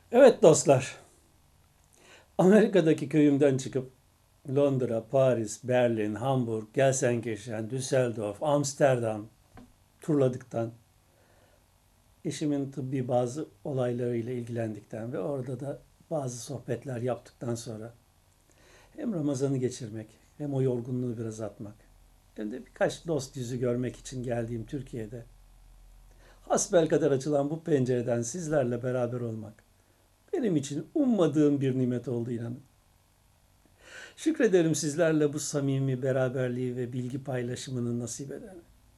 Evet dostlar, Amerika'daki köyümden çıkıp Londra, Paris, Berlin, Hamburg, Gelsenkirchen, Düsseldorf, Amsterdam turladıktan, eşimin tıbbi bazı olaylarıyla ilgilendikten ve orada da bazı sohbetler yaptıktan sonra hem Ramazan'ı geçirmek hem o yorgunluğu biraz atmak hem de birkaç dost yüzü görmek için geldiğim Türkiye'de hasbelkader açılan bu pencereden sizlerle beraber olmak benim için ummadığım bir nimet oldu inanın. Şükrederim sizlerle bu samimi beraberliği ve bilgi paylaşımını nasip eden.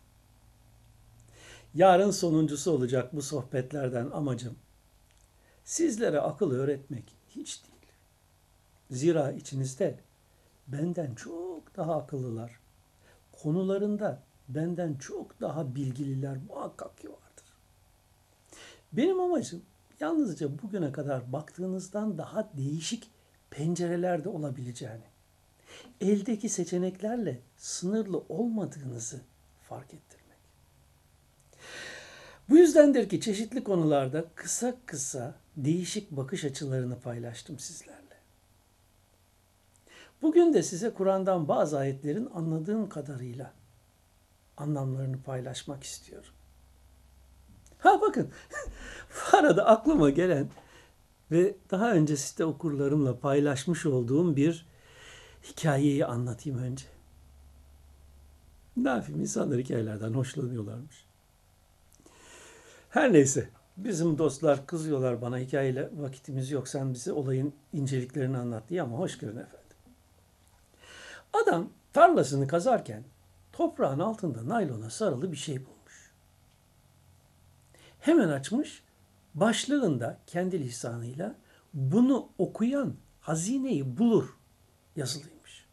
Yarın sonuncusu olacak bu sohbetlerden amacım sizlere akıl öğretmek hiç değil. Zira içinizde benden çok daha akıllılar, konularında benden çok daha bilgililer muhakkak ki vardır. Benim amacım yalnızca bugüne kadar baktığınızdan daha değişik pencerelerde olabileceğini, eldeki seçeneklerle sınırlı olmadığınızı fark ettirmek. Bu yüzdendir ki çeşitli konularda kısa kısa değişik bakış açılarını paylaştım sizlerle. Bugün de size Kur'an'dan bazı ayetlerin anladığım kadarıyla anlamlarını paylaşmak istiyorum. Ha bakın, bu arada aklıma gelen ve daha önce site okurlarımla paylaşmış olduğum bir hikayeyi anlatayım önce. Ne yapayım, insanlar hikayelerden hoşlanıyorlarmış. Her neyse, bizim dostlar kızıyorlar bana, hikayeyle vakitimiz yok, sen bize olayın inceliklerini anlat diye, ama hoş görün efendim. Adam tarlasını kazarken toprağın altında naylona sarılı bir şey bulmuş. Hemen açmış, başlığında kendi lisanıyla bunu okuyan hazineyi bulur yazılıymış.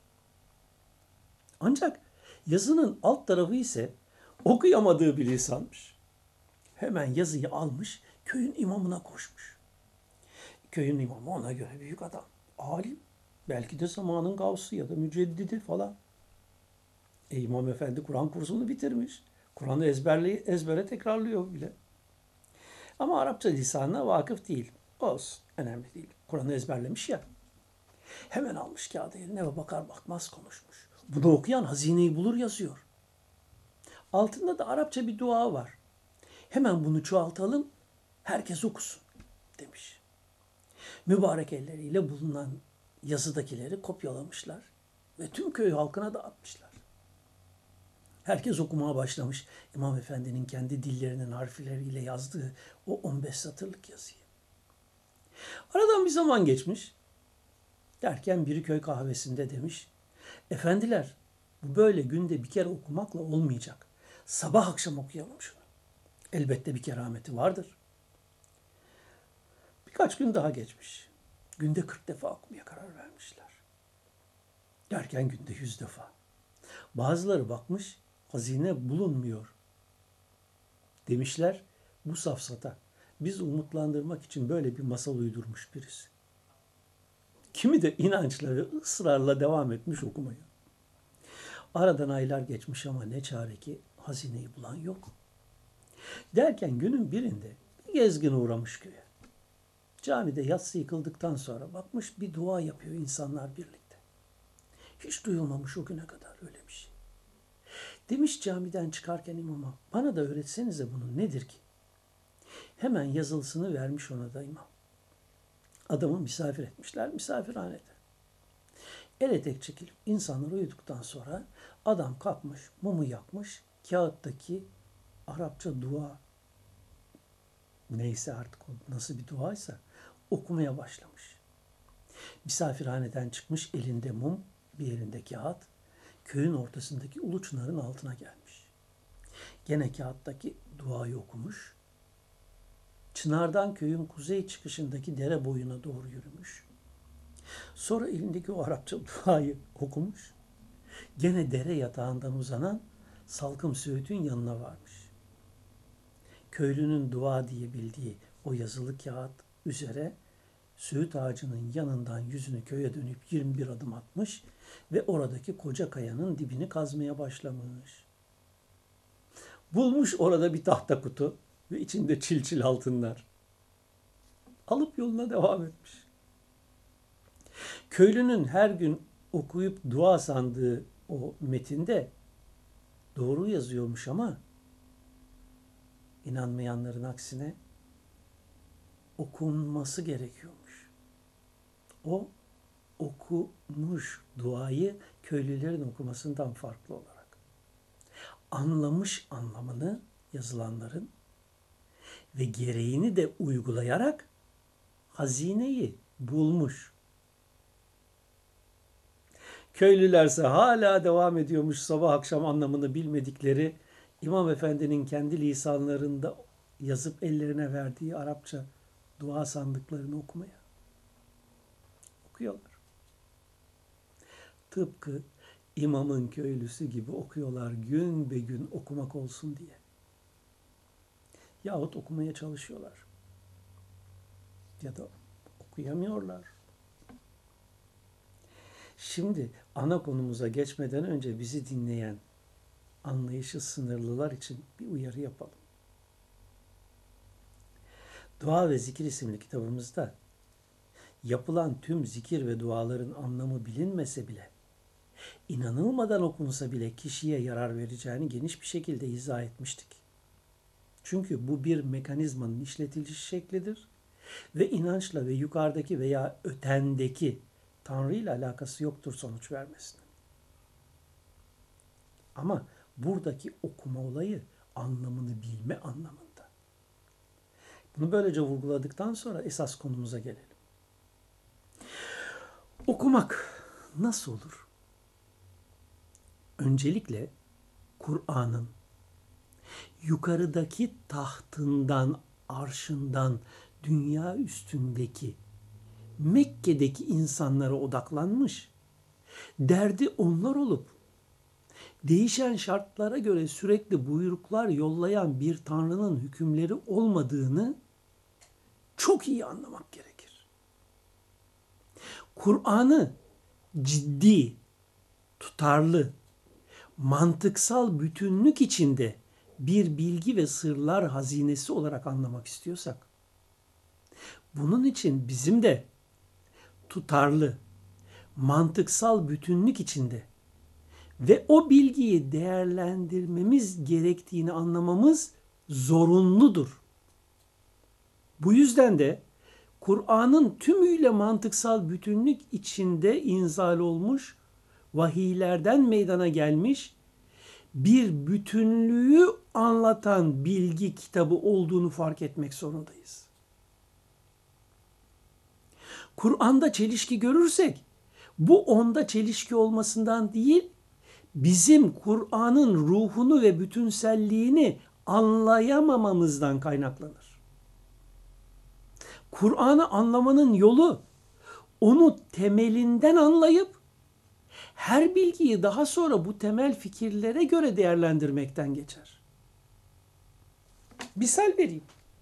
Ancak yazının alt tarafı ise okuyamadığı bir lisanmış. Hemen yazıyı almış, köyün imamına koşmuş. Köyün imamı ona göre büyük adam, alim, belki de zamanın gavsı ya da müceddidi falan. İmam Efendi Kur'an kursunu bitirmiş. Kur'an'ı ezbere tekrarlıyor bile. Ama Arapça lisanına vakıf değil. Olsun, önemli değil. Kur'an'ı ezberlemiş ya. Hemen almış kağıdı eline ve bakar bakmaz konuşmuş. Bunu okuyan hazineyi bulur yazıyor. Altında da Arapça bir dua var. Hemen bunu çoğaltalım, herkes okusun demiş. Mübarek elleriyle bulunan yazıdakileri kopyalamışlar ve tüm köy halkına dağıtmışlar. Herkes okumaya başlamış İmam Efendi'nin kendi dillerinin harfleriyle yazdığı o 15 satırlık yazıyı. Aradan bir zaman geçmiş. Derken biri köy kahvesinde demiş, efendiler bu böyle günde bir kere okumakla olmayacak. Sabah akşam okuyalım şunu. Elbette bir kerameti vardır. Birkaç gün daha geçmiş. Günde 40 defa okumaya karar vermişler. Derken günde 100 defa. Bazıları bakmış, hazine bulunmuyor. Demişler, bu safsata bizi umutlandırmak için böyle bir masal uydurmuş birisi. Kimi de inançla ve ısrarla devam etmiş okumaya. Aradan aylar geçmiş ama ne çare ki hazineyi bulan yok. Derken günün birinde bir gezgin uğramış köye. Camide yatsı yıkıldıktan sonra bakmış bir dua yapıyor insanlar birlikte. Hiç duyulmamış o güne kadar öyle bir şey. Demiş camiden çıkarken imama, bana da öğretsenize bunu nedir ki? Hemen yazılısını vermiş ona da imam. Adamı misafir etmişler misafirhanede. El etek çekilip insanlar uyuduktan sonra adam kalkmış, mumu yakmış, kağıttaki Arapça dua, neyse artık o nasıl bir duaysa, okumaya başlamış. Misafirhaneden çıkmış, elinde mum, bir elinde kağıt, köyün ortasındaki ulu çınarın altına gelmiş. Gene kağıttaki duayı okumuş. Çınardan köyün kuzey çıkışındaki dere boyuna doğru yürümüş. Sonra elindeki o Arapça duayı okumuş. Gene dere yatağından uzanan Salkım Söğüt'ün yanına varmış. Köylünün dua diye bildiği o yazılı kağıt üzere Söğüt ağacının yanından yüzünü köye dönüp 21 adım atmış ve oradaki koca kayanın dibini kazmaya başlamış. Bulmuş orada bir tahta kutu ve içinde çil çil altınlar. Alıp yoluna devam etmiş. Köylünün her gün okuyup dua sandığı o metinde doğru yazıyormuş ama inanmayanların aksine okunması gerekiyormuş. O okumuş duayı köylülerin okumasından farklı olarak. Anlamış anlamını yazılanların ve gereğini de uygulayarak hazineyi bulmuş. Köylülerse hala devam ediyormuş sabah akşam anlamını bilmedikleri İmam Efendi'nin kendi lisanlarında yazıp ellerine verdiği Arapça dua sandıklarını okumaya. Okuyorlar. Tıpkı imamın köylüsü gibi okuyorlar gün be gün okumak olsun diye. Yahut okumaya çalışıyorlar. Ya da okuyamıyorlar. Şimdi ana konumuza geçmeden önce bizi dinleyen anlayışı sınırlılar için bir uyarı yapalım. Dua ve Zikir isimli kitabımızda yapılan tüm zikir ve duaların anlamı bilinmese bile, inanılmadan okunsa bile kişiye yarar vereceğini geniş bir şekilde izah etmiştik. Çünkü bu bir mekanizmanın işletiliş şeklidir ve inançla ve yukarıdaki veya ötendeki Tanrı ile alakası yoktur sonuç vermesinin. Ama buradaki okuma olayı anlamını bilme anlamında. Bunu böylece vurguladıktan sonra esas konumuza gelelim. Okumak nasıl olur? Öncelikle Kur'an'ın yukarıdaki tahtından, arşından, dünya üstündeki Mekke'deki insanlara odaklanmış, derdi onlar olup, değişen şartlara göre sürekli buyruklar yollayan bir Tanrı'nın hükümleri olmadığını çok iyi anlamak gerekir. Kur'an'ı ciddi, tutarlı, mantıksal bütünlük içinde bir bilgi ve sırlar hazinesi olarak anlamak istiyorsak, bunun için bizim de tutarlı, mantıksal bütünlük içinde ve o bilgiyi değerlendirmemiz gerektiğini anlamamız zorunludur. Bu yüzden de Kur'an'ın tümüyle mantıksal bütünlük içinde inzal olmuş, vahiylerden meydana gelmiş bir bütünlüğü anlatan bilgi kitabı olduğunu fark etmek zorundayız. Kur'an'da çelişki görürsek, bu onda çelişki olmasından değil, bizim Kur'an'ın ruhunu ve bütünselliğini anlayamamamızdan kaynaklanır. Kur'an'ı anlamanın yolu, onu temelinden anlayıp, her bilgiyi daha sonra bu temel fikirlere göre değerlendirmekten geçer. Misal vereyim.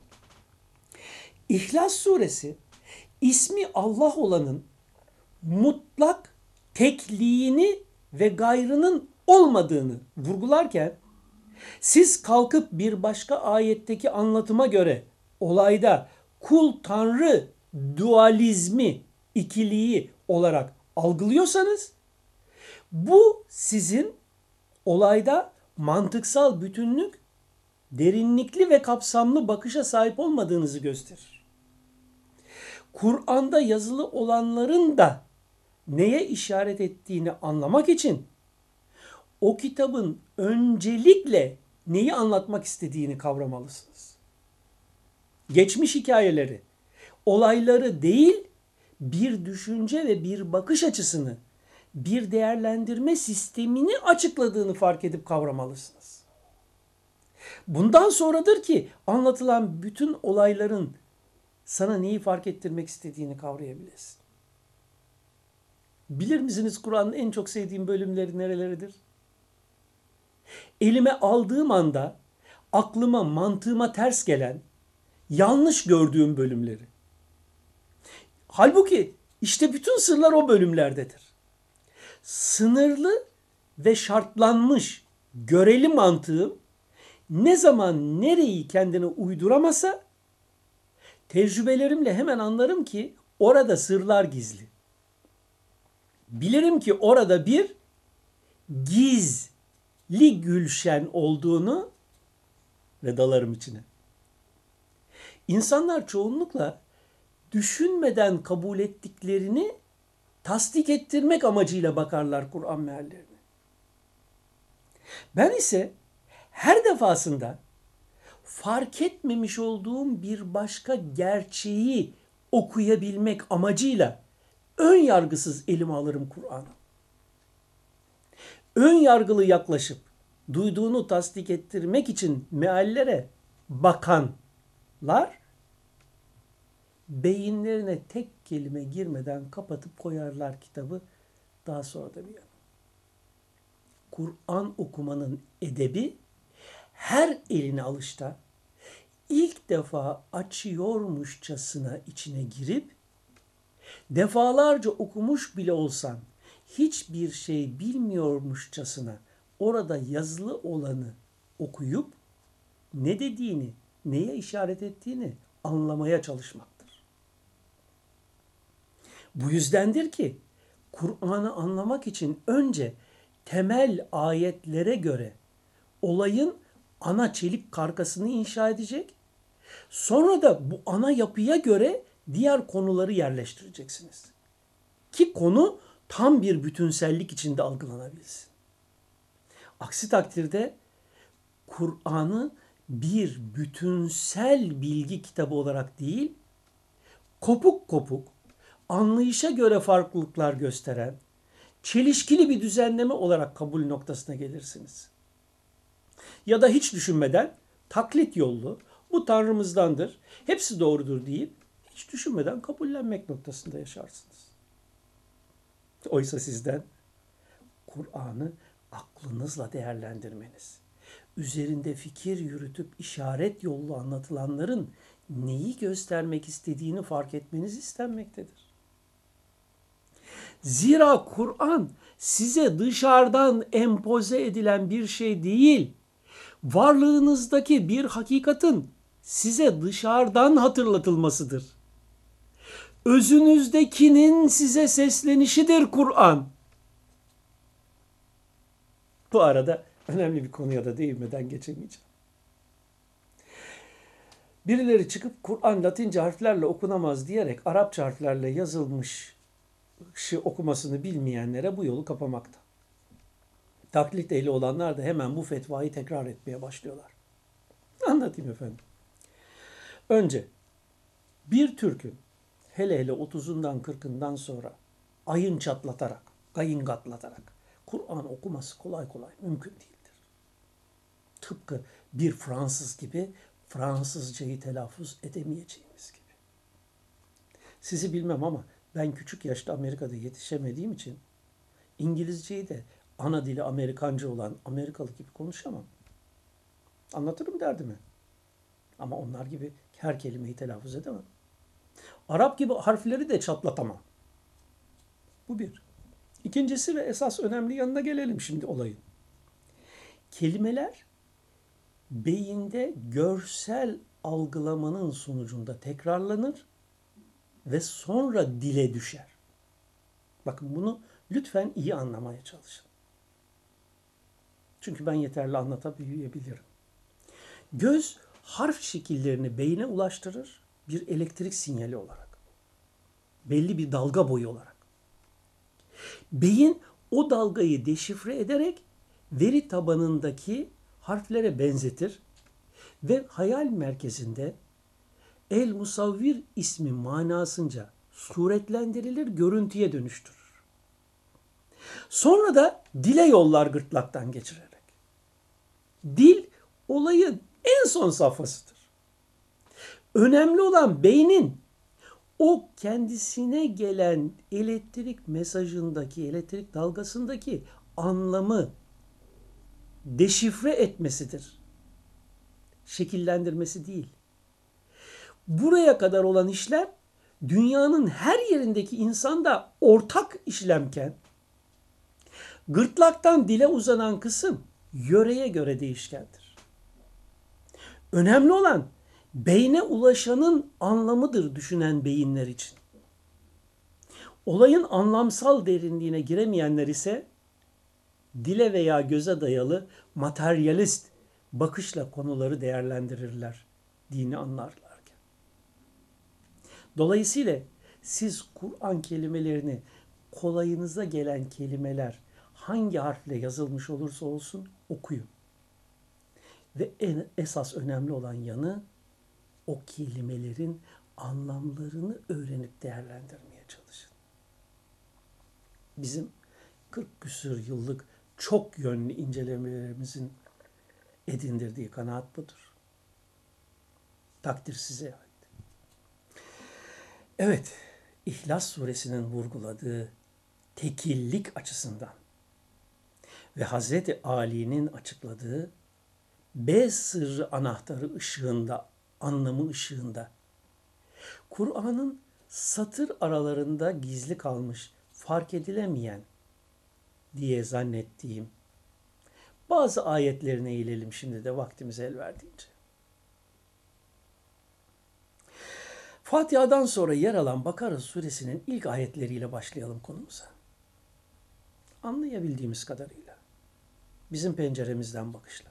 İhlas suresi, ismi Allah olanın mutlak tekliğini ve gayrının olmadığını vurgularken, siz kalkıp bir başka ayetteki anlatıma göre olayda kul tanrı dualizmi, ikiliği olarak algılıyorsanız, bu sizin olayda mantıksal bütünlük, derinlikli ve kapsamlı bakışa sahip olmadığınızı gösterir. Kur'an'da yazılı olanların da neye işaret ettiğini anlamak için o kitabın öncelikle neyi anlatmak istediğini kavramalısınız. Geçmiş hikayeleri, olayları değil, bir düşünce ve bir bakış açısını, bir değerlendirme sistemini açıkladığını fark edip kavramalısınız. Bundan sonradır ki anlatılan bütün olayların sana neyi fark ettirmek istediğini kavrayabilirsin. Bilir misiniz Kur'an'ın en çok sevdiğim bölümleri nereleridir? Elime aldığım anda aklıma, mantığıma ters gelen, yanlış gördüğüm bölümleri. Halbuki işte bütün sırlar o bölümlerdedir. Sınırlı ve şartlanmış göreli mantığım ne zaman nereyi kendine uyduramasa Tecrübelerimle hemen anlarım ki orada sırlar gizli. Bilirim ki orada bir gizli gülşen olduğunu ve dalarım içine. İnsanlar çoğunlukla düşünmeden kabul ettiklerini tasdik ettirmek amacıyla bakarlar Kur'an meallerine. Ben ise her defasında fark etmemiş olduğum bir başka gerçeği okuyabilmek amacıyla ön yargısız elime alırım Kur'an'ı. Ön yargılı yaklaşıp duyduğunu tasdik ettirmek için meallere bakanlar beyinlerine tek kelime girmeden kapatıp koyarlar kitabı, daha sonra da bir yana. Kur'an okumanın edebi her eline alışta ilk defa açıyormuşçasına içine girip defalarca okumuş bile olsan hiçbir şey bilmiyormuşçasına orada yazılı olanı okuyup ne dediğini, neye işaret ettiğini anlamaya çalışmaktır. Bu yüzdendir ki Kur'an'ı anlamak için önce temel ayetlere göre olayın ana çelik karkasını inşa edecek. Sonra da bu ana yapıya göre diğer konuları yerleştireceksiniz. Ki konu tam bir bütünsellik içinde algılanabilsin. Aksi takdirde Kur'an'ı bir bütünsel bilgi kitabı olarak değil, kopuk kopuk, anlayışa göre farklılıklar gösteren, çelişkili bir düzenleme olarak kabul noktasına gelirsiniz. Ya da hiç düşünmeden taklit yollu, bu Tanrımızdandır, hepsi doğrudur deyip hiç düşünmeden kabullenmek noktasında yaşarsınız. Oysa sizden Kur'an'ı aklınızla değerlendirmeniz, üzerinde fikir yürütüp işaret yollu anlatılanların neyi göstermek istediğini fark etmeniz istenmektedir. Zira Kur'an size dışarıdan empoze edilen bir şey değil, varlığınızdaki bir hakikatin size dışarıdan hatırlatılmasıdır. Özünüzdekinin size seslenişidir Kur'an. Bu arada önemli bir konuya da değinmeden geçemeyeceğim. Birileri çıkıp Kur'an Latince harflerle okunamaz diyerek Arapça harflerle yazılmış okumasını bilmeyenlere bu yolu kapamakta. Taklit ehli olanlar da hemen bu fetvayı tekrar etmeye başlıyorlar. Anlatayım efendim. Önce bir Türk'ün hele hele 30'undan 40'ından sonra ayın çatlatarak, gayıngatlatarak Kur'an okuması kolay kolay mümkün değildir. Tıpkı bir Fransız gibi Fransızcayı telaffuz edemeyeceğimiz gibi. Sizi bilmem ama ben küçük yaşta Amerika'da yetişemediğim için İngilizceyi de ana dili Amerikanca olan Amerikalı gibi konuşamam. Anlatırım derdimi. Ama onlar gibi her kelimeyi telaffuz edemem. Arap gibi harfleri de çatlatamam. Bu bir. İkincisi ve esas önemli yanına gelelim şimdi olayın. Kelimeler beyinde görsel algılamanın sonucunda tekrarlanır ve sonra dile düşer. Bakın bunu lütfen iyi anlamaya çalışın. Çünkü ben yeterli anlatabilebilirim. Göz harf şekillerini beyne ulaştırır bir elektrik sinyali olarak. Belli bir dalga boyu olarak. Beyin o dalgayı deşifre ederek veri tabanındaki harflere benzetir ve hayal merkezinde El Musavvir ismi manasınca suretlendirilir, görüntüye dönüştürür. Sonra da dile yollar gırtlaktan geçirerek. Dil olayın en son safhasıdır. Önemli olan beynin o kendisine gelen elektrik mesajındaki, elektrik dalgasındaki anlamı deşifre etmesidir. Şekillendirmesi değil. Buraya kadar olan işlem dünyanın her yerindeki insanda ortak işlemken gırtlaktan dile uzanan kısım yöreye göre değişkendir. Önemli olan beyne ulaşanın anlamıdır düşünen beyinler için. Olayın anlamsal derinliğine giremeyenler ise dile veya göze dayalı materyalist bakışla konuları değerlendirirler dini anlarlarken. Dolayısıyla siz Kur'an kelimelerini, kolayınıza gelen kelimeler hangi harfle yazılmış olursa olsun okuyun. Ve esas önemli olan yanı o kelimelerin anlamlarını öğrenip değerlendirmeye çalışın. Bizim 40 küsur yıllık çok yönlü incelemelerimizin edindirdiği kanaat budur. Takdir size ait. Evet, İhlas suresinin vurguladığı tekillik açısından ve Hazreti Ali'nin açıkladığı B sırrı anahtarı ışığında, anlamı ışığında, Kur'an'ın satır aralarında gizli kalmış, fark edilemeyen diye zannettiğim bazı ayetlerine eğilelim şimdi de vaktimiz el verdiğince. Fatiha'dan sonra yer alan Bakara suresinin ilk ayetleriyle başlayalım konumuza. Anlayabildiğimiz kadarıyla. Bizim penceremizden bakışla.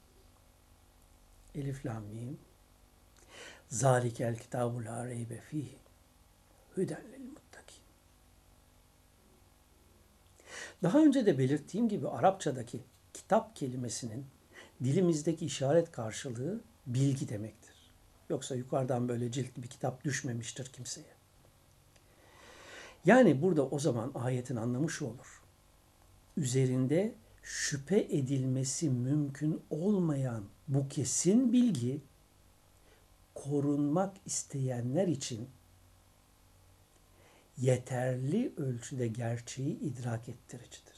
Elif lam mim. Zalikel kitabu la reybe fihi. Hüden lil muttakin. Daha önce de belirttiğim gibi Arapçadaki kitap kelimesinin dilimizdeki işaret karşılığı bilgi demektir. Yoksa yukarıdan böyle ciltli bir kitap düşmemiştir kimseye. Yani burada o zaman ayetin anlamı şu olur. Üzerinde şüphe edilmesi mümkün olmayan bu kesin bilgi korunmak isteyenler için yeterli ölçüde gerçeği idrak ettiricidir.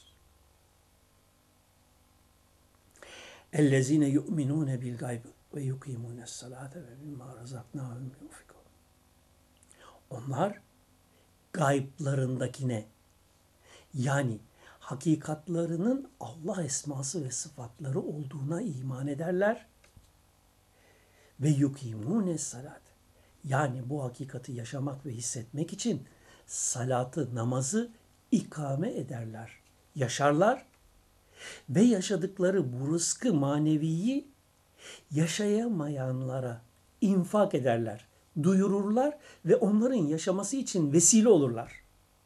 اَلَّذ۪ينَ يُؤْمِنُونَ بِالْغَيْبِ وَيُقِيمُونَ الصَّلَاةَ وَمِمَّا رَزَقْنَاهُمْ يُنْفِقُونَ. Onlar gayblarındakine, yani hakikatlarının Allah esması ve sıfatları olduğuna iman ederler ve yukimune salat, yani bu hakikati yaşamak ve hissetmek için salatı, namazı ikame ederler, yaşarlar ve yaşadıkları bu rızkı maneviyi yaşayamayanlara infak ederler, duyururlar ve onların yaşaması için vesile olurlar.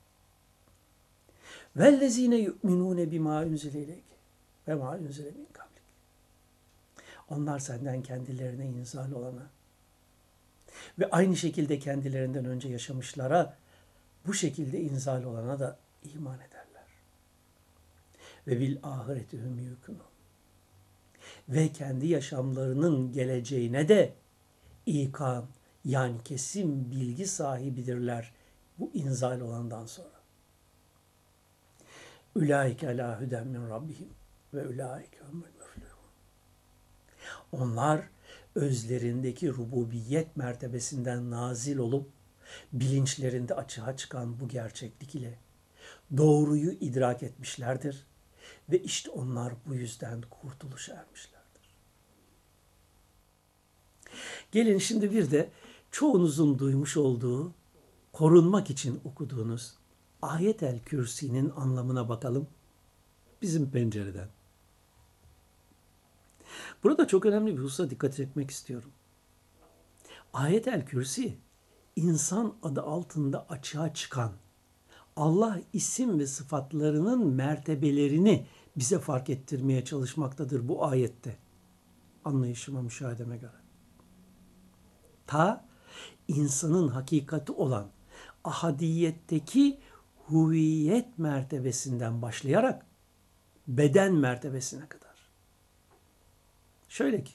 Vellezine yu'minune bima unzile ileyke ve ma unzile min kablik. Onlar senden kendilerine inzal olana ve aynı şekilde kendilerinden önce yaşamışlara bu şekilde inzal olana da iman ederler. Ve bil ahireti hum yukunun. Ve kendi yaşamlarının geleceğine de ikan, yani kesin bilgi sahibidirler bu inzal olandan sonra. Ulaike ala huden min rabbihim ve ulaike humul müflihun. Onlar özlerindeki rububiyet mertebesinden nazil olup bilinçlerinde açığa çıkan bu gerçeklik ile doğruyu idrak etmişlerdir ve işte onlar bu yüzden kurtuluşa ermişlerdir. Gelin şimdi bir de çoğunuzun duymuş olduğu, korunmak için okuduğunuz Ayet-el Kürsi'nin anlamına bakalım bizim pencereden. Burada çok önemli bir hususa dikkat çekmek istiyorum. Ayet-el Kürsi, insan adı altında açığa çıkan Allah isim ve sıfatlarının mertebelerini bize fark ettirmeye çalışmaktadır bu ayette. Anlayışıma, müşahedeme göre. Ta insanın hakikati olan ahadiyetteki huviyet mertebesinden başlayarak beden mertebesine kadar. Şöyle ki,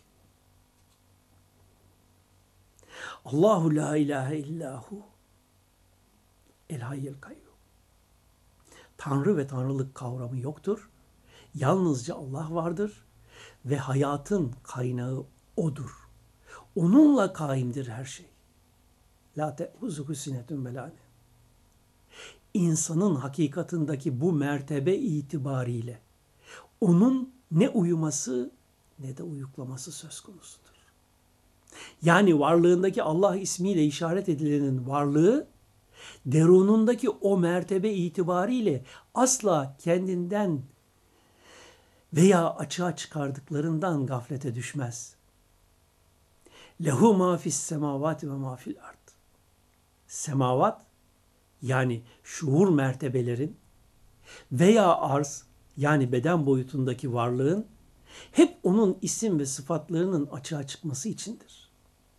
Allahu la ilahe illahu el hayyel kayyum. Tanrı ve tanrılık kavramı yoktur. Yalnızca Allah vardır ve hayatın kaynağı O'dur. Onunla kaimdir her şey. La te'huzuhu sinetun belâne. İnsanın hakikatındaki bu mertebe itibariyle onun ne uyuması ne de uyuklaması söz konusudur. Yani varlığındaki Allah ismiyle işaret edilenin varlığı, derunundaki o mertebe itibariyle asla kendinden veya açığa çıkardıklarından gaflete düşmez. Lehu ma fis semavati ve ma fil ard. Semavat yani şuur mertebelerin veya arz yani beden boyutundaki varlığın hep onun isim ve sıfatlarının açığa çıkması içindir.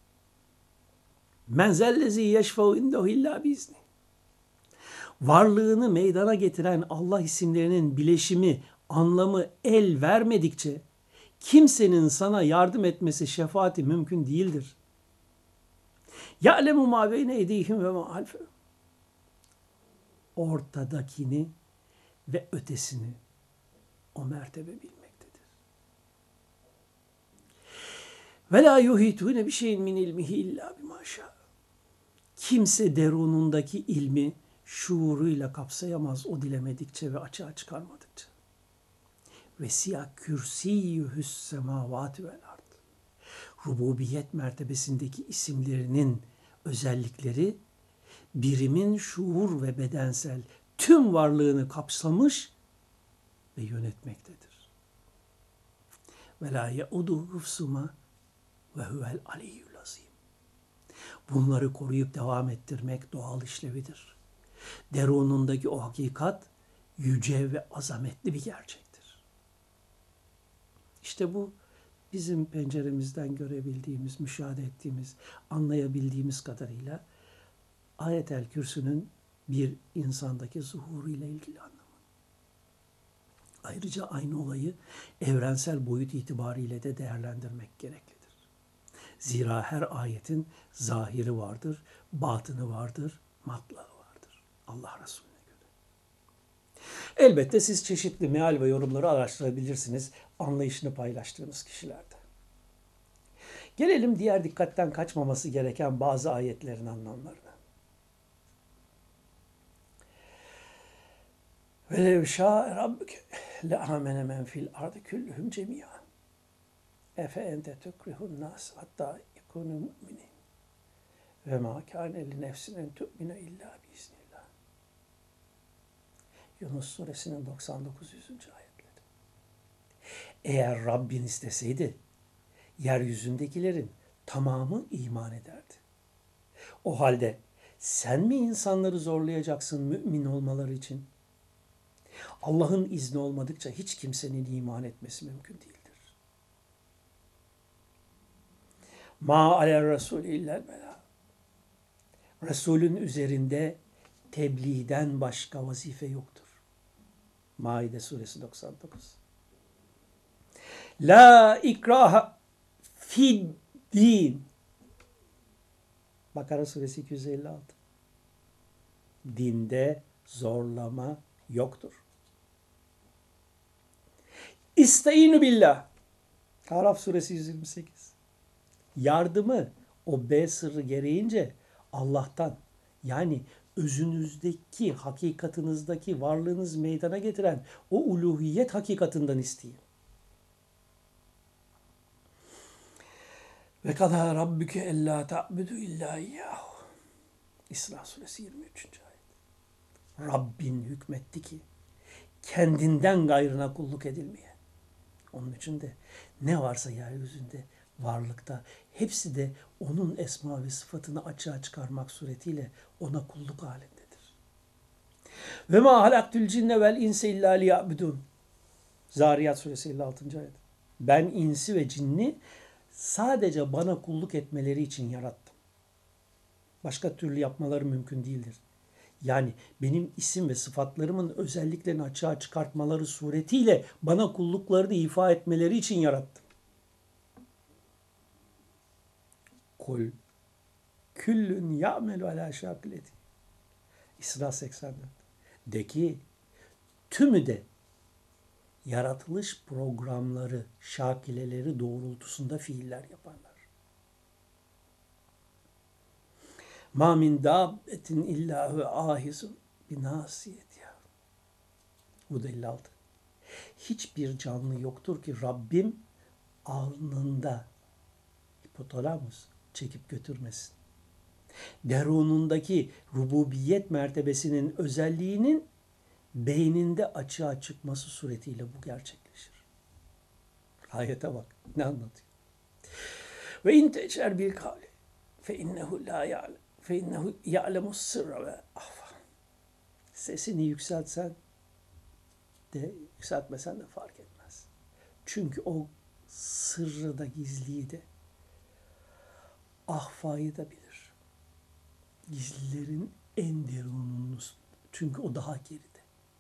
Men zellezi yeşfeu indehu illa biizni. Varlığını meydana getiren Allah isimlerinin bileşimi, anlamı el vermedikçe kimsenin sana yardım etmesi, şefaati mümkün değildir. Ya'lemu ma beyne eydihim ve ma halfehum. Ortadakini ve ötesini o mertebe bilmektedir. Ve la yuhitune bi şeyin min ilmihi illa bima şa. Kimse derunundaki ilmi şuuruyla kapsayamaz o dilemedikçe ve açığa çıkarmadıkça. Ve siyah kürsiyühüs semavati vel ard. Rububiyet mertebesindeki isimlerinin özellikleri birimin şuur ve bedensel tüm varlığını kapsamış ve yönetmektedir. Ve la yauduhu hıfsuma ve huvel aliyyul azim. Bunları koruyup devam ettirmek doğal işlevidir. Derunundaki o hakikat yüce ve azametli bir gerçektir. İşte bu bizim penceremizden görebildiğimiz, müşahede ettiğimiz, anlayabildiğimiz kadarıyla Ayet-el Kürsü'nün bir insandaki zuhuru ile ilgili anlamı. Ayrıca aynı olayı evrensel boyut itibariyle de değerlendirmek gereklidir. Zira her ayetin zahiri vardır, batını vardır, matlağı vardır. Allah Resulüne göre. Elbette siz çeşitli meal ve yorumları araştırabilirsiniz anlayışını paylaştığınız kişilerde. Gelelim diğer dikkatten kaçmaması gereken bazı ayetlerin anlamlarına. وَلَوْ شَاءَ رَبُّكَ لَآمَنَ مَنْ فِي الْأَرْضِ كُلُّهُمْ جَمِيعًا اَفَاَنْتَ تُكْرِهُ النَّاسَ حَتَّى يَكُونُوا مُؤْمِنِينَ وَمَا كَانَ لِنَفْسٍ اَنْ تُؤْمِنَ اِلَّا بِإِذْنِ اللّٰهِ. Yunus suresinin 99. ayetleri. Eğer Rabbin isteseydi, yeryüzündekilerin tamamı iman ederdi. O halde sen mi insanları zorlayacaksın mümin olmaları için? Allah'ın izni olmadıkça hiç kimsenin iman etmesi mümkün değildir. Ma alel Resulü illel bela. Resulün üzerinde tebliğden başka vazife yoktur. Maide suresi 99. La ikraha fid din. Bakara suresi 256. Dinde zorlama yoktur. İsteînü billah. Araf suresi 128. Yardımı o B sırrı gereğince Allah'tan, yani özünüzdeki, hakikatınızdaki varlığınız meydana getiren o uluhiyet hakikatinden isteyin. Ve kadâ rabbüke ellâ ta'budu illâ iyyâhu. İsra suresi 23. ayet. Rabbin hükmetti ki kendinden gayrına kulluk edilmeye. Onun için de ne varsa yeryüzünde, varlıkta, hepsi de onun esma ve sıfatını açığa çıkarmak suretiyle ona kulluk halindedir. Ve ma halaktul cinne vel inse illa liya'budun. Zariyat suresi 56. ayet. Ben insi ve cinni sadece bana kulluk etmeleri için yarattım. Başka türlü yapmaları mümkün değildir. Yani benim isim ve sıfatlarımın özelliklerini açığa çıkartmaları suretiyle bana kulluklarını ifa etmeleri için yarattım. Kul küllün ya'melu ala şakileti. İsra 84. De ki tümü de yaratılış programları, şakileleri doğrultusunda fiiller yaparlar. Ma min dabbetin illa ve ahizun binasiyetiha. Bu da 56. Hiçbir canlı yoktur ki Rabbim alnında hipotalamus çekip götürmesin. Derunundaki rububiyet mertebesinin özelliğinin beyninde açığa çıkması suretiyle bu gerçekleşir. Ayete bak ne anlatıyor. Ve in tecer bil kavli fe innehu la ya'lem fe innehu ya'lemus sırra ve ahfa. Sesini yükseltsen de yükseltmesen de fark etmez. Çünkü o sırrı da gizliyi de ahfayı da bilir. Gizlilerin en derununu. Çünkü o daha geride.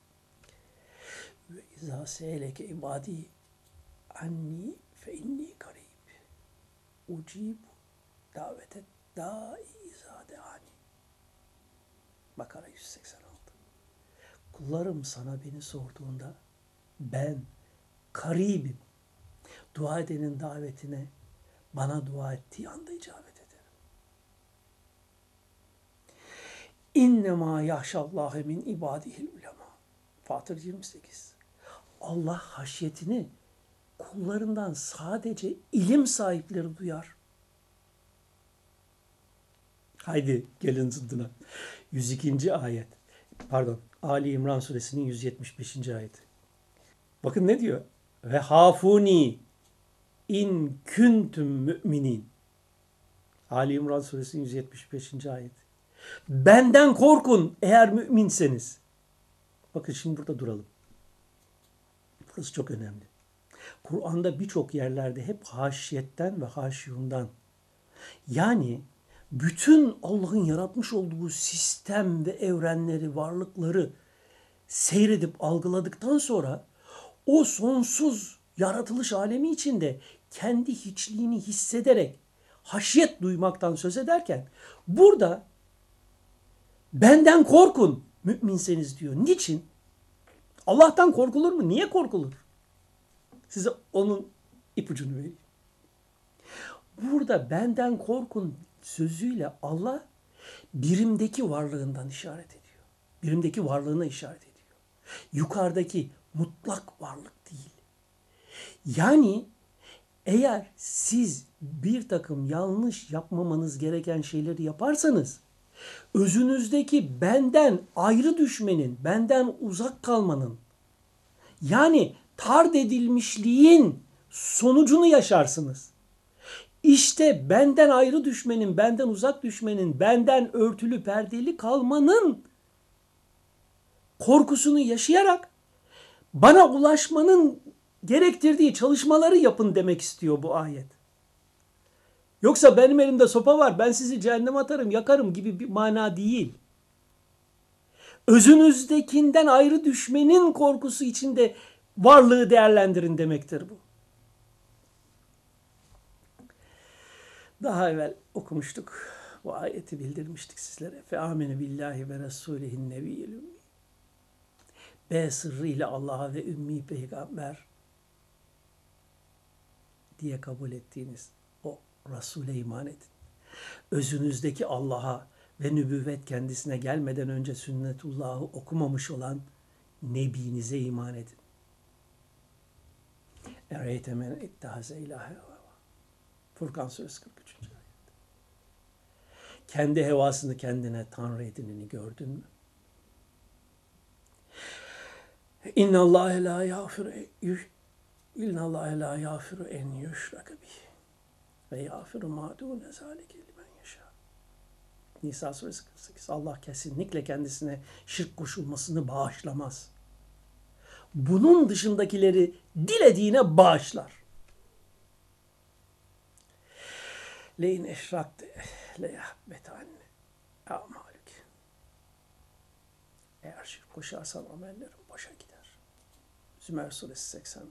Ve izâ se'eleke ibâdî anni fe inni karib. Ucibu davete dâi izâ deâni. Bakara 186. Kullarım sana beni sorduğunda ben karibim. Dua edenin davetine bana dua ettiği anda icabet ederim. İnnemâ yahşallâhe min ibâdihil ulema. Fatır 28. Allah haşyetini kullarından sadece ilim sahipleri duyar. Haydi gelin zıddına. 102. ayet. Pardon. Ali İmran suresinin 175. ayeti. Bakın ne diyor? Ve hafuni in kuntum müminin. Ali İmran suresinin 175. ayeti. Benden korkun eğer müminseniz. Bakın şimdi burada duralım. Burası çok önemli. Kur'an'da birçok yerlerde hep haşiyetten ve haşiyundan, yani bütün Allah'ın yaratmış olduğu sistem ve evrenleri, varlıkları seyredip algıladıktan sonra o sonsuz yaratılış alemi içinde kendi hiçliğini hissederek haşiyet duymaktan söz ederken burada benden korkun müminseniz diyor. Niçin? Allah'tan korkulur mu? Niye korkulur? Size onun ipucunu vereyim. Burada benden korkun sözüyle Allah birimdeki varlığından işaret ediyor. Birimdeki varlığına işaret ediyor. Yukarıdaki mutlak varlık değil. Yani eğer siz bir takım yanlış yapmamanız gereken şeyleri yaparsanız, özünüzdeki benden ayrı düşmenin, benden uzak kalmanın, yani tard edilmişliğin sonucunu yaşarsınız. İşte benden ayrı düşmenin, benden uzak düşmenin, benden örtülü perdeli kalmanın korkusunu yaşayarak bana ulaşmanın gerektirdiği çalışmaları yapın demek istiyor bu ayet. Yoksa benim elimde sopa var, ben sizi cehenneme atarım, yakarım gibi bir mana değil. Özünüzdekinden ayrı düşmenin korkusu içinde varlığı değerlendirin demektir bu. Daha evvel okumuştuk. Bu ayeti bildirmiştik sizlere. Fe amene billahi ve rasulihin nebiyyil ümmi. B sırrıyla Allah'a ve ümmi peygamber diye kabul ettiğiniz o Resul'e iman edin. Özünüzdeki Allah'a ve nübüvvet kendisine gelmeden önce sünnetullah'ı okumamış olan Nebinize iman edin. Ereyte men ittahaze ilahe. Furkan suresi 43. ayet. Kendi hevasını kendine tanrı edineni gördün mü? İnnallâhe lâ yâfiru en yüşrake bih ve yâfiru mâ dûne zâlike limen yeşâ. Nisa suresi 48. Allah kesinlikle kendisine şirk koşulmasını bağışlamaz. Bunun dışındakileri dilediğine bağışlar. Leyn eşrakte leyahbetanne amalük. Eğer şirk koşarsan amellerin boşa gider. Zümer suresi 85.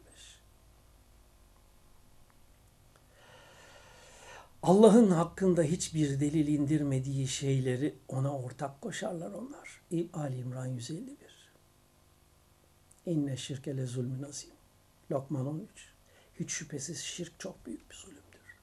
Allah'ın hakkında hiçbir delil indirmediği şeyleri ona ortak koşarlar onlar. Ali İmran 151. İnne şirke le zulmün azim. Lokman 13. Hiç şüphesiz şirk çok büyük bir zulümdür.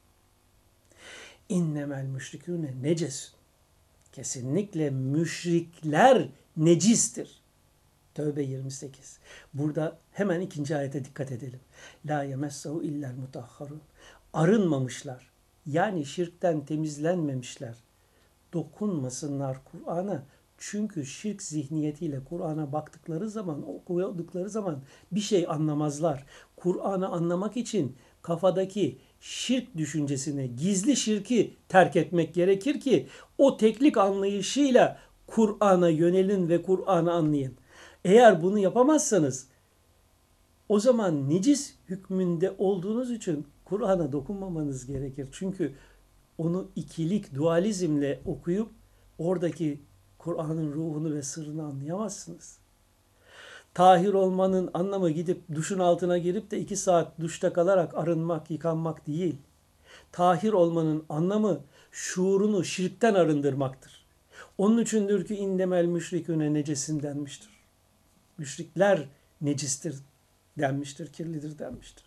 İnnemel müşrikûne necesün. Kesinlikle müşrikler necistir. Tövbe 28. Burada hemen ikinci ayete dikkat edelim. La yemessahu illel mutahharun. Arınmamışlar. Yani şirkten temizlenmemişler. Dokunmasınlar Kur'an'a. Çünkü şirk zihniyetiyle Kur'an'a baktıkları zaman, okudukları zaman bir şey anlamazlar. Kur'an'ı anlamak için kafadaki şirk düşüncesini, gizli şirki terk etmek gerekir ki o teklik anlayışıyla Kur'an'a yönelin ve Kur'an'ı anlayın. Eğer bunu yapamazsanız o zaman necis hükmünde olduğunuz için Kur'an'a dokunmamanız gerekir. Çünkü onu ikilik, dualizmle okuyup oradaki Kur'an'ın ruhunu ve sırrını anlayamazsınız. Tahir olmanın anlamı gidip duşun altına girip de 2 saat duşta kalarak arınmak, yıkanmak değil. Tahir olmanın anlamı şuurunu şirkten arındırmaktır. Onun içindir ki indemel müşriküne necesin denmiştir. Müşrikler necistir denmiştir, kirlidir denmiştir.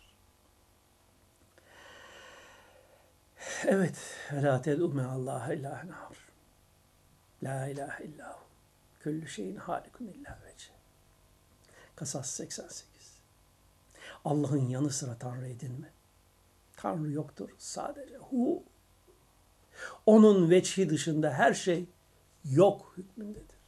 Evet. La ted'u me'allaha ilahen ahar. La ilahe illahu. Küllü şeyin halikun illa vece. Kasas 88. Allah'ın yanı sıra Tanrı edinme. Tanrı yoktur, sadece hu. Onun veçhi dışında her şey yok hükmündedir.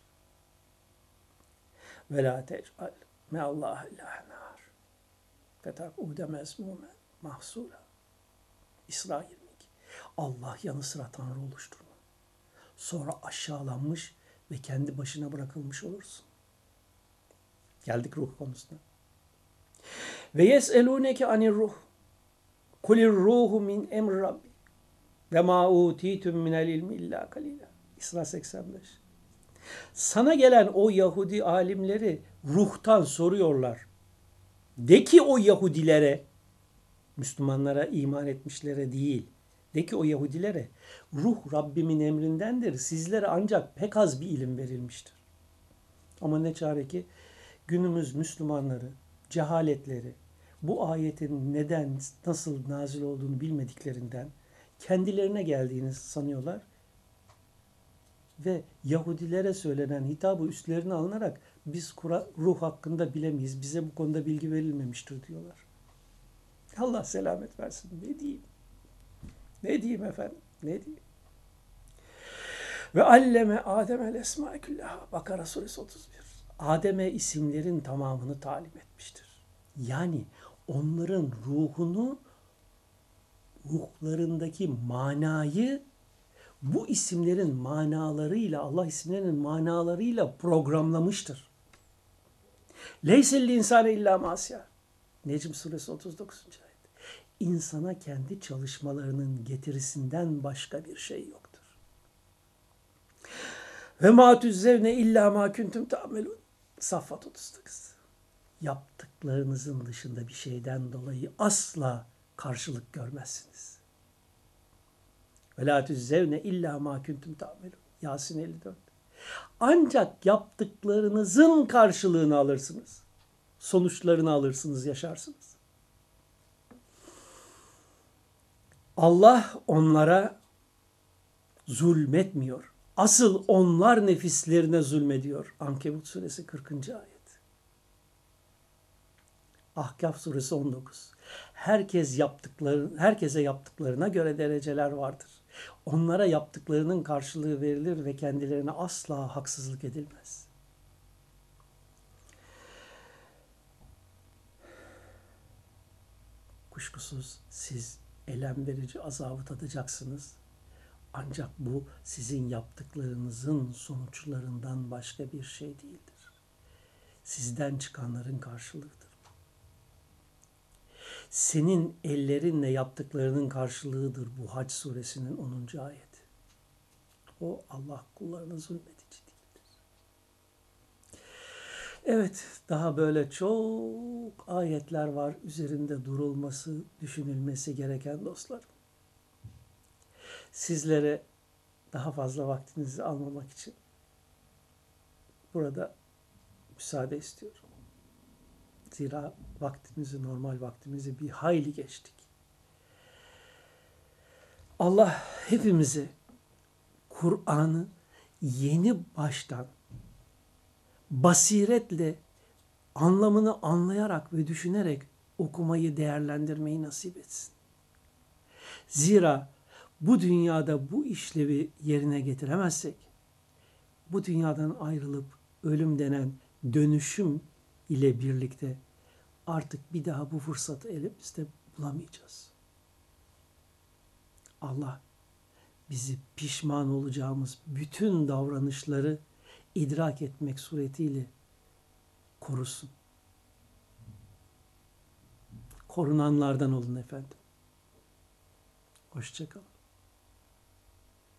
Ve la tec'al me'allaha ilahen ahar. Fetak'ude mezmumen mahsula. İsra 22. Allah yanı sıra Tanrı oluşturma. Sonra aşağılanmış ve kendi başına bırakılmış olursun. Geldik ruh konusuna. Ve yes'elûneke anir ruh. Kulir ruhu min emri Rabbi. Ve ma utitum minel ilmi illa kalila. İsra 85. Sana gelen o Yahudi alimleri ruhtan soruyorlar. De ki o Yahudilere, Müslümanlara, iman etmişlere değil, de ki o Yahudilere, ruh Rabbimin emrindendir. Sizlere ancak pek az bir ilim verilmiştir. Ama ne çare ki günümüz Müslümanları, cehaletleri, bu ayetin neden, nasıl nazil olduğunu bilmediklerinden kendilerine geldiğini sanıyorlar. Ve Yahudilere söylenen hitabı üstlerine alınarak biz ruh hakkında bilemeyiz, bize bu konuda bilgi verilmemiştir diyorlar. Allah selamet versin. Ne diyeyim? Ne diyeyim efendim? Ne diyeyim? Ve alleme Adem'el esmâ küllaha. Bakara suresi 31. Adem'e isimlerin tamamını talim etmiştir. Yani onların ruhunu, ruhlarındaki manayı bu isimlerin manalarıyla, Allah isimlerinin manalarıyla programlamıştır. Leysel insane illa masya. Necm suresi 39. ayet. İnsana kendi çalışmalarının getirisinden başka bir şey yoktur. Ve ma tüzzevne illa ma kuntum ta'melun. Saffat 39. Yaptıklarınızın dışında bir şeyden dolayı asla karşılık görmezsiniz. Ve la tüzzevne illa ma kuntum ta'melun. Yasin 54. Ancak yaptıklarınızın karşılığını alırsınız. Sonuçlarını alırsınız, yaşarsınız. Allah onlara zulmetmiyor. Asıl onlar nefislerine zulmediyor. Ankebut suresi 40. ayet. Ahkaf suresi 19. Herkese yaptıklarına göre dereceler vardır. Onlara yaptıklarının karşılığı verilir ve kendilerine asla haksızlık edilmez. Kuşkusuz siz elem verici azabı tadacaksınız. Ancak bu sizin yaptıklarınızın sonuçlarından başka bir şey değildir. Sizden çıkanların karşılığıdır. Senin ellerinle yaptıklarının karşılığıdır bu Hac suresinin 10. ayeti. O Allah kullarına zulmedici değildir. Evet, daha böyle çok ayetler var üzerinde durulması, düşünülmesi gereken dostlarım. Sizlere daha fazla vaktinizi almamak için burada müsaade istiyorum. Zira normal vaktimizi bir hayli geçtik. Allah hepimizi Kur'an'ı yeni baştan basiretle anlamını anlayarak ve düşünerek okumayı, değerlendirmeyi nasip etsin. Zira bu dünyada bu işlevi yerine getiremezsek, bu dünyadan ayrılıp ölüm denen dönüşüm ile birlikte artık bir daha bu fırsatı elimizde bulamayacağız. Allah bizi pişman olacağımız bütün davranışları idrak etmek suretiyle korusun. Korunanlardan olun efendim. Hoşça kalın.